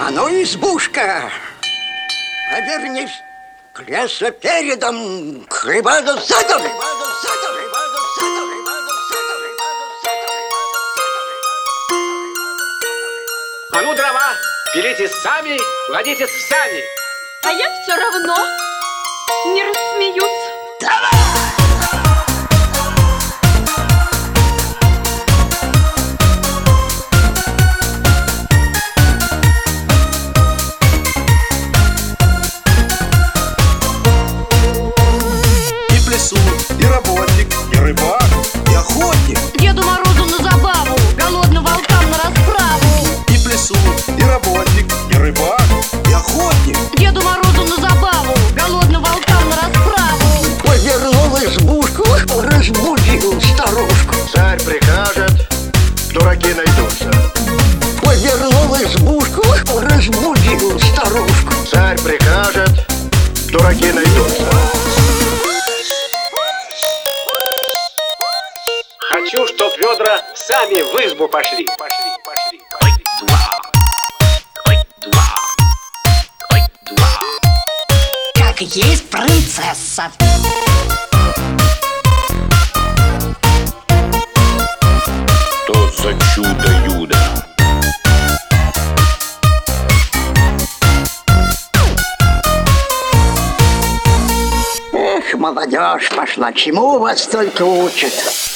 А ну, избушка, повернись к лесопередам, к рыбадо-садам. А ну, дрова, пилите сами, ладите с всеми. А я все равно не рассмеюсь. И плясун, и работник, и рыбак, и охотник. Деду Морозу на забаву, голодным волкам на расправу. И плясун, и работник, и рыбак, и охотник. Деду Морозу на забаву, голодным волкам на расправу. Повернул избушку, разбудил старушку. Царь прикажет, дураки найдутся. Повернул избушку, разбудил старушку. Царь прикажет, дураки найдутся. Хочу, чтоб ведра сами в избу пошли. Как есть принцесса. Что за чудо-юдо? Эх, молодежь пошла, чему вас только учат?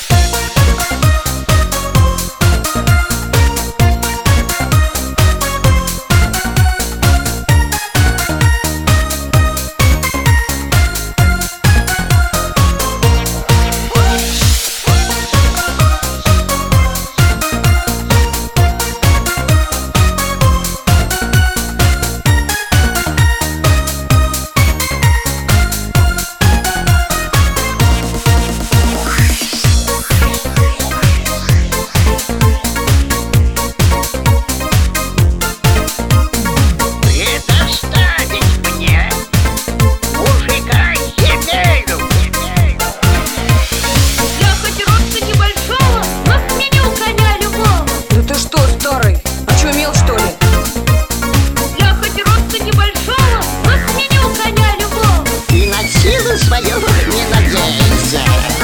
Я хоть роста небольшого, но сменю коня любого. Да ты что, старый? Очумел, что ли? Я хоть роста небольшого, но сменю коня любого. И на силу свою не надейся.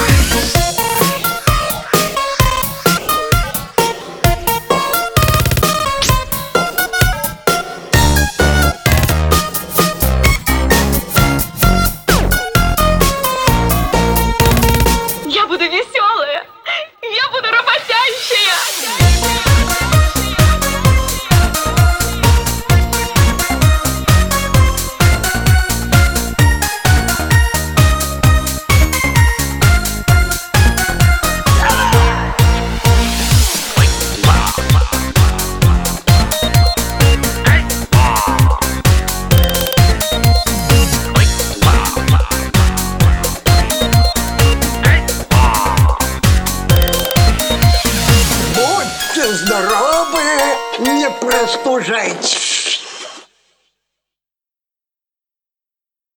Я буду веселая, я буду работящая. Будьте здоровы, не простужайтесь.